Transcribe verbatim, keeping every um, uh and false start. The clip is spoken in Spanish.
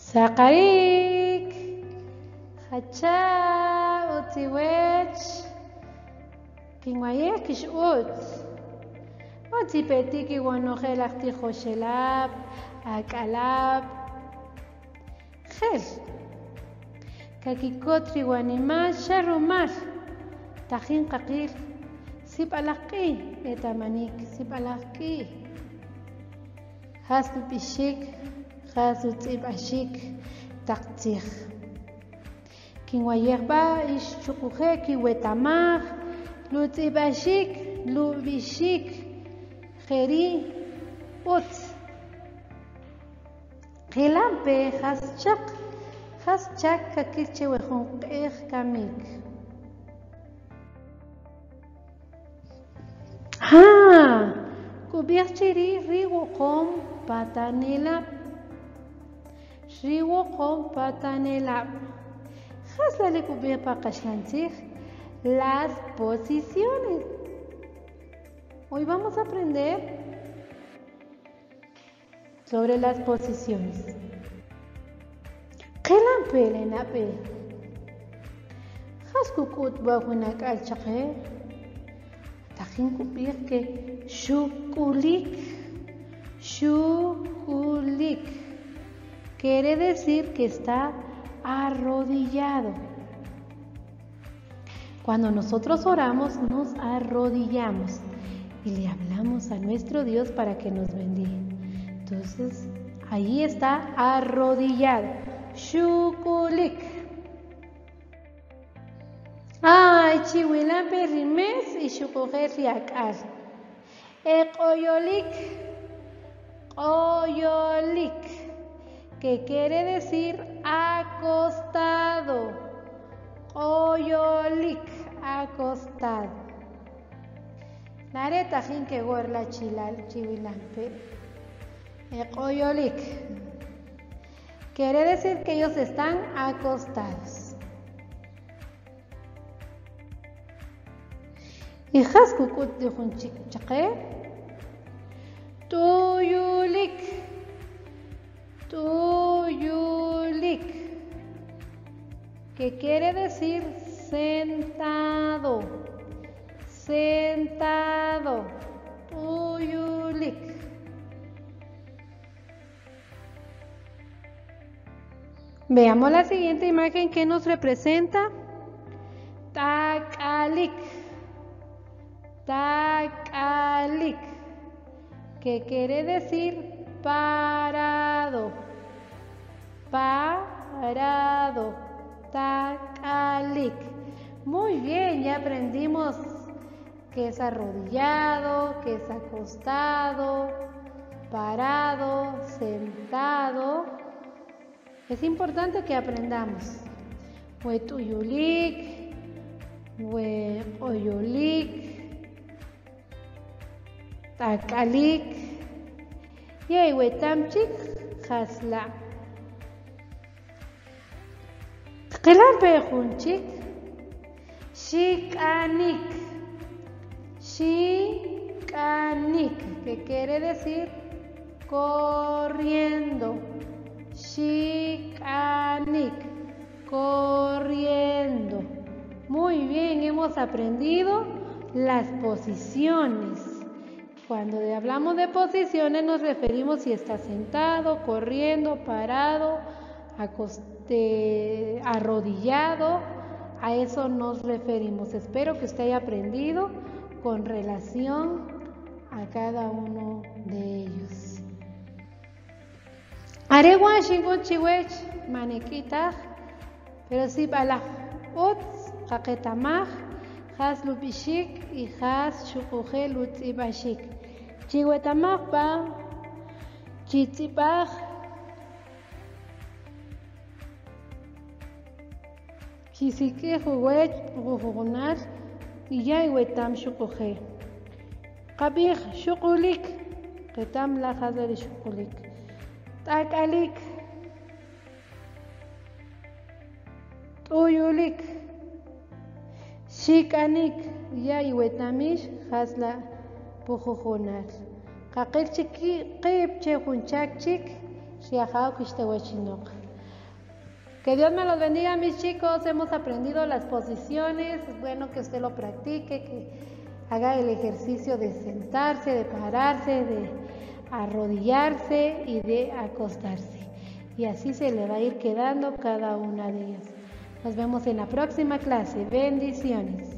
Saqarik, hacha utiwech, kinwayek kishut. Otipeti kiwanojel tijoshelab, akalab. Gel. Kakikotri wanimar sharumar. Tajin kakil. Sip alaki etamanik sip alaki. Haslu bishik. Haslu tib ashik. Taktir. Kinwayerba ish chukuhe kiwetamar. Lu tib ashik. Lu bishik. Geri. Ut. Gilampe has chak. Has chak kakilche wejun qeej kamik. Ha! Kubirchiri rigo kom patanelap. Rigo kom patanelap. Has la le kubir pakashantir las posiciones. Hoy vamos a aprender sobre las posiciones. Kelampe lenape. Has kukut bahunak al chaqe. Tajin kubir que shukulik. Shukulik. Quiere decir que está arrodillado. Cuando nosotros oramos, nos arrodillamos y le hablamos a nuestro Dios para que nos bendiga. Entonces, ahí está arrodillado. Shukulik. Ay, chihuilampe rimes y shukujer riakal. Ekoyolik. Oyolik. Que quiere decir acostado. Oyolik. Acostado. Nareta jin que gorla chilal chihuilampe. Ekoyolik. Quiere decir que ellos están acostados. Y haskukut de junchik chaqe. Tuyulik. Tuyulik. Que quiere decir sentado. Sentado. Tuyulik. Veamos la siguiente imagen que nos representa. Takalik. Takalik. Que quiere decir parado. Parado. Takalik. Muy bien, ya aprendimos que es arrodillado, que es acostado, parado, sentado. Es importante que aprendamos. Huetuyulik, hueoyolik, takalik, y hay huetamchik, hasla. Qilampe junchik, shikanik, shikanik, que quiere decir corriendo. Shikanik, corriendo. Muy bien, hemos aprendido las posiciones. Cuando hablamos de posiciones nos referimos si está sentado, corriendo, parado, acoste, arrodillado. A eso nos referimos. Espero que usted haya aprendido con relación a cada uno de ellos. Aregua shingon chiwech manequita, pero si bala uts kaketamaj, has lubishik y has shukuje lutzibashik. Chihuetamaj ba chitzibaj, chisike juwech jugunar y ya iwetam shukuje. Kabir shukulik, ketam la hazari shukulik. Takalik, tuyulik, shikanik, ya iwetamish hasla pujujunar. Kakil chiki qib che junchak chik shiajaw kishtawachinok. Que Dios me los bendiga, mis chicos. Hemos aprendido las posiciones. Es bueno que usted lo practique, que haga el ejercicio de sentarse, de pararse, de arrodillarse y de acostarse. Y así se le va a ir quedando cada una de ellas. Nos vemos en la próxima clase. Bendiciones.